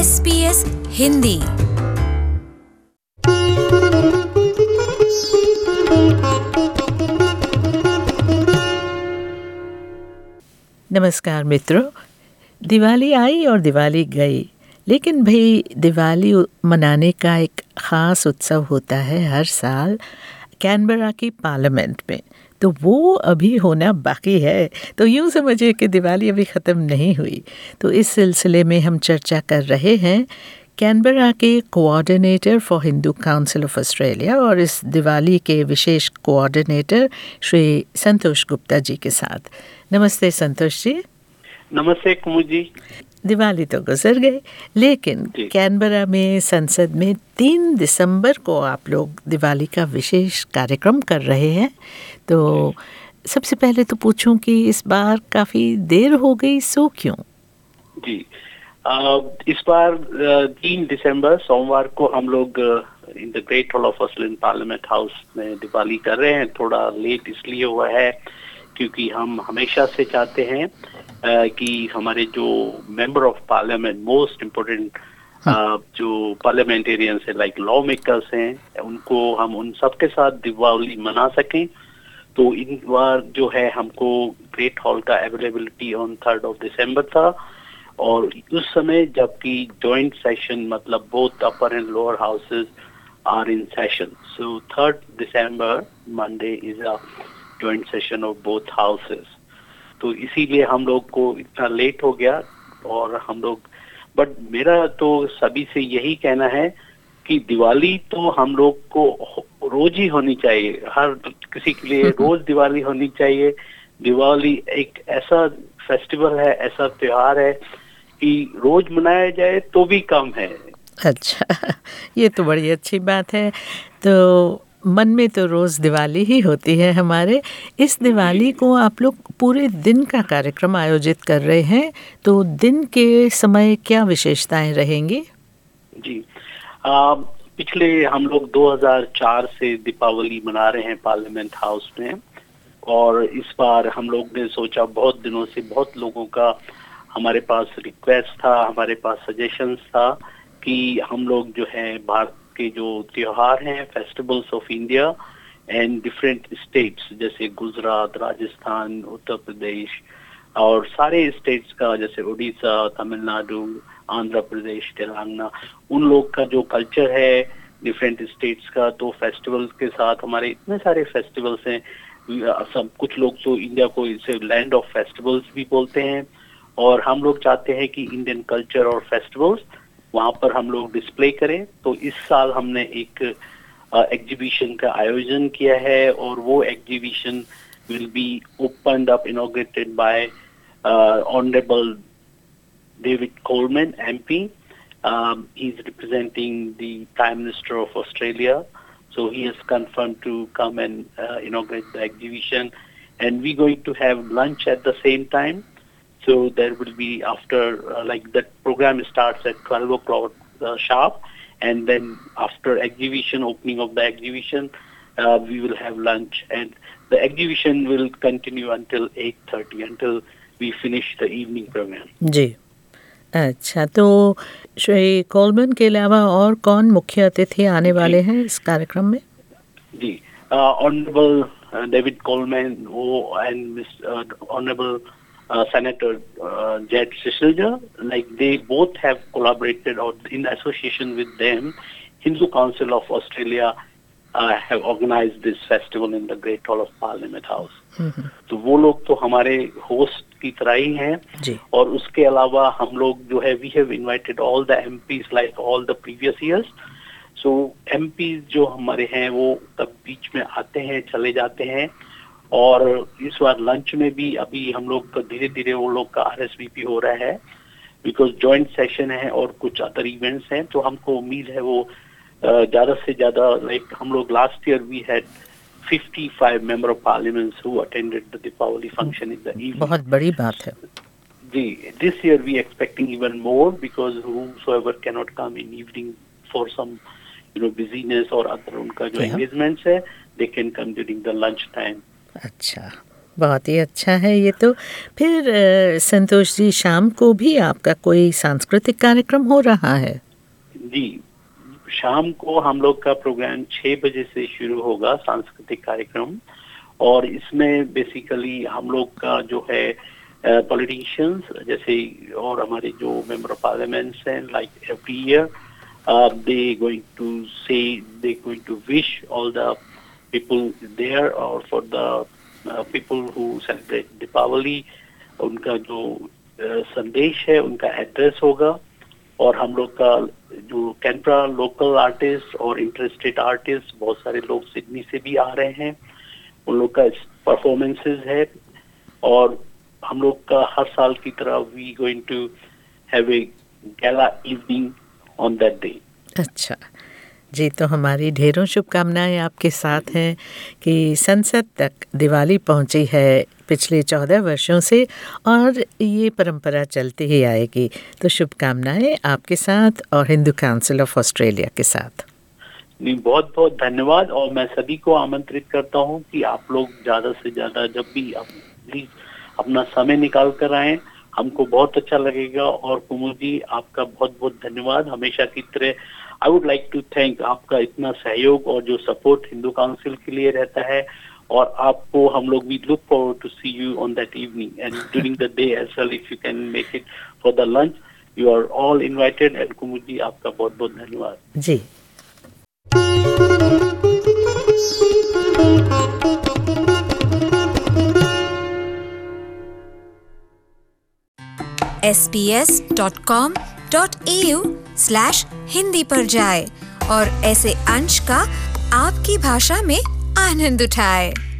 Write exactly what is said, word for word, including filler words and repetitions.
S B S Hindi. नमस्कार मित्रों, दिवाली आई और दिवाली गई, लेकिन भाई दिवाली मनाने का एक ख़ास उत्सव होता है हर साल कैनबरा की पार्लियामेंट में। तो वो अभी होना बाकी है। तो यूँ समझिए कि दिवाली अभी ख़त्म नहीं हुई। तो इस सिलसिले में हम चर्चा कर रहे हैं कैनबरा के coordinator for Hindu Council of Australia और इस दिवाली के विशेष कोऑर्डिनेटर श्री संतोष गुप्ता जी के साथ। नमस्ते संतोष जी। नमस्ते कुमुद जी। दिवाली तो गुजर गई, लेकिन कैनबरा में संसद में तीन दिसंबर को आप लोग दिवाली का विशेष कार्यक्रम कर रहे हैं। तो सबसे पहले तो पूछूं कि इस बार काफ़ी देर हो गई, सो क्यों? जी, आ, इस बार तीन दिसंबर सोमवार को हम लोग in the Great Hall of Australian Parliament House में दिवाली कर रहे हैं। थोड़ा लेट इसलिए हुआ है क्योंकि हम हमेशा से चाहते हैं Uh, कि हमारे जो member of parliament most important जो पार्लियामेंटेरियंस है, लाइक लॉ मेकर्स हैं, उनको हम उन सबके साथ दिवाली मना सकें। तो इन बार जो है हमको ग्रेट हॉल का availability on third of December था, और उस समय जबकि जॉइंट सेशन मतलब both upper and lower houses are in session, so third December Monday is a joint session of both houses. तो इसीलिए हम लोग को इतना लेट हो गया। और हम लोग बट मेरा तो सभी से यही कहना है कि दिवाली तो हम लोग को रोज ही होनी चाहिए, हर किसी के लिए रोज दिवाली होनी चाहिए। दिवाली एक ऐसा फेस्टिवल है, ऐसा त्योहार है कि रोज मनाया जाए तो भी कम है। अच्छा, ये तो बड़ी अच्छी बात है। तो मन में तो रोज़ दिवाली ही होती है हमारे। इस दिवाली को आप लोग पूरे दिन का कार्यक्रम आयोजित कर रहे हैं, तो दिन के समय क्या विशेषताएं रहेंगी? जी, आ, पिछले हम लोग दो हज़ार चार से दीपावली मना रहे हैं पार्लियामेंट हाउस में, और इस बार हम लोग ने सोचा, बहुत दिनों से बहुत लोगों का हमारे पास रिक्वेस्ट था, हमारे पास सजेशंस था कि हम लोग जो है भारत के जो त्योहार हैं, festivals of India and different states जैसे गुजरात, राजस्थान, उत्तर प्रदेश और सारे स्टेट्स का, जैसे उड़ीसा, तमिलनाडु, आंध्र प्रदेश, तेलंगाना, उन लोग का जो कल्चर है डिफरेंट स्टेट्स का, तो फेस्टिवल्स के साथ हमारे इतने सारे फेस्टिवल्स हैं। सब कुछ लोग तो इंडिया को इसे लैंड ऑफ फेस्टिवल्स भी बोलते हैं, और हम लोग चाहते हैं कि इंडियन कल्चर और फेस्टिवल्स वहाँ पर हम लोग डिस्प्ले करें। तो इस साल हमने एक एग्जीबिशन का आयोजन किया है, और वो exhibition will be opened up, inaugurated by honourable David Coleman MP. um, he's representing the Prime Minister of Australia, so he has confirmed to come and uh, inaugurate the exhibition, and we're going to have lunch at the same time. So there will be after, uh, like the program starts at twelve o'clock uh, sharp, and then after exhibition, opening of the exhibition, uh, we will have lunch, and the exhibition will continue until eight thirty, until we finish the evening program. जी, अच्छा। तो Shri Coleman के अलावा और कौन मुख्य अतिथि आने वाले हैं इस कार्यक्रम में? जी, ऑनरेबल डेविड कोलमैन वो and miss honourable Uh, Senator uh, Jed Sisselja, like they both have collaborated, or in association with them, Hindu Council of Australia uh, have organized this festival in the Great Hall of Parliament House. Mm-hmm. तो वो लोग तो हमारे host की तरह ही हैं जी। और उसके अलावा हम लोग जो है, we have invited all the M Ps like all the previous years. So M Ps जो हमारे हैं वो तब बीच में आते हैं, चले जाते हैं, और इस बार लंच में भी अभी हम लोग धीरे धीरे वो लोग का आरएसवीपी हो रहा है, बिकॉज जॉइंट सेशन है और कुछ अदर इवेंट्स हैं। तो हमको उम्मीद है वो ज्यादा से ज्यादा, लाइक हम लोग last year we had fifty-five member of parliament who attended the Deepavali function in the evening. बहुत बड़ी बात है जी। This year we expecting even more, because whomsoever cannot come in evening for some you know busyness और other उनका जो engagements है, they can come during the lunch time. अच्छा, बहुत ही अच्छा है ये तो। फिर अ, संतोष जी, शाम को भी आपका कोई सांस्कृतिक कार्यक्रम हो रहा है? जी, शाम को हम लोग का प्रोग्राम छह बजे से शुरू होगा, सांस्कृतिक कार्यक्रम। और इसमें बेसिकली हम लोग का जो है पॉलिटिशियंस uh, जैसे और हमारे जो मेंबर ऑफ पार्लियामेंट्स हैं, like every year they going to say they going to wish all the people there और for the people who celebrate Deepavali, उनका जो uh, संदेश है, उनका एड्रेस होगा। और हम लोग का जो कैनबरा लोकल आर्टिस्ट और इंटरेस्टेड आर्टिस्ट, बहुत सारे लोग सिडनी से भी आ रहे हैं, उन लोग का परफॉर्मेंसेस है। और हम लोग का हर साल की तरह we going to have a gala evening on that day. अच्छा जी, तो हमारी ढेरों शुभकामनाएं आपके साथ हैं कि संसद तक दिवाली पहुंची है पिछले चौदह वर्षों से और ये परंपरा चलती ही आएगी। तो शुभकामनाएं आपके साथ और हिंदू काउंसिल ऑफ ऑस्ट्रेलिया के साथ। नहीं, बहुत बहुत धन्यवाद। और मैं सभी को आमंत्रित करता हूं कि आप लोग ज़्यादा से ज़्यादा जब भी आप प्लीज अपना समय निकाल कर आएँ, हमको बहुत अच्छा लगेगा। और कुमुद जी, आपका बहुत बहुत धन्यवाद। हमेशा की तरह I would like to thank आपका इतना सहयोग और जो सपोर्ट हिंदू काउंसिल के लिए रहता है। और आपको हम लोग भी look forward to see you on that evening and during the day as well, if you can make it for the lunch, you are all invited. And Kumud ji, आपका बहुत बहुत धन्यवाद जी। S B S dot com dot A U slash Hindi पर जाए और ऐसे अंश का आपकी भाषा में आनंद उठाए।